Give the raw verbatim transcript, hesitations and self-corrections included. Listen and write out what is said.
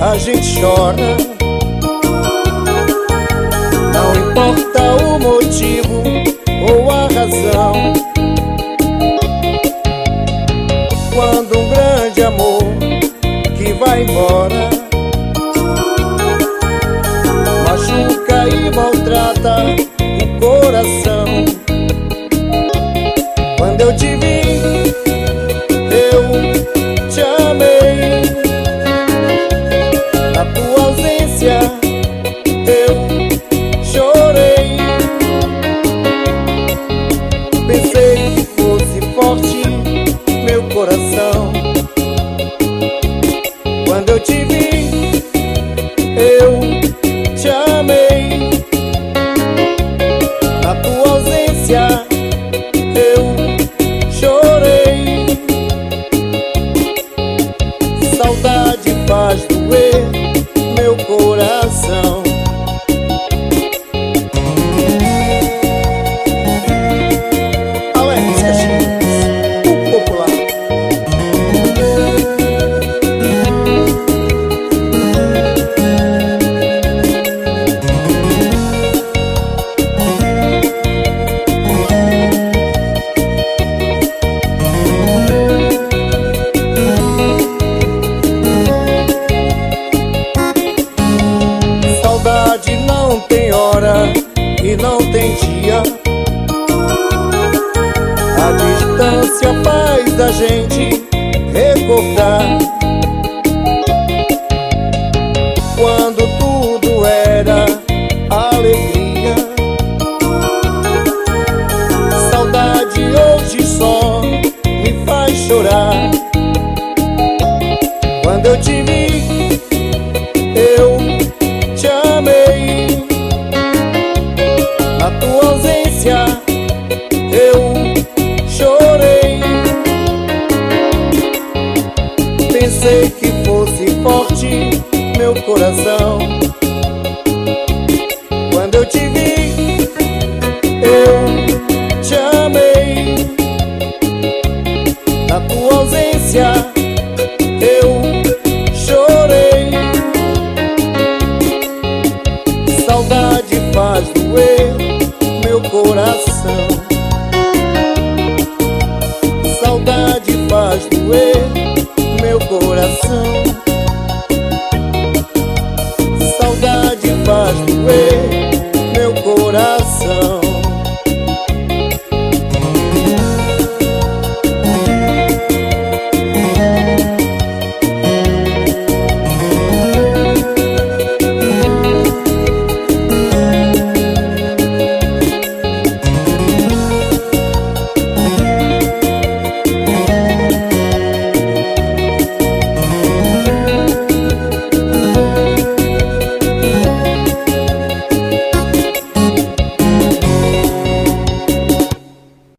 a gente chora. Não importa o motivo ou a razão. Quando um grande amor que vai embora machuca e maltrata o coração. Quando eu te vi, eu te amei. Na tua ausência eu chorei. Pensei que fosse forte meu coração. Quando eu te vi, eu te amei. Na tua ausência eu chorei. Saudade faz doer meu coração. Alex Caxias, o popular. Saudade não tem hora e não tem dia. A distância faz a gente recordar quando tudo era alegria. Saudade hoje só me faz chorar. Quando eu te vi, eu te amei. Na tua ausência eu chorei. Pensei que fosse forte meu coração. Quando eu te vi, eu te amei. Na tua ausência eu chorei. Saudade faz doer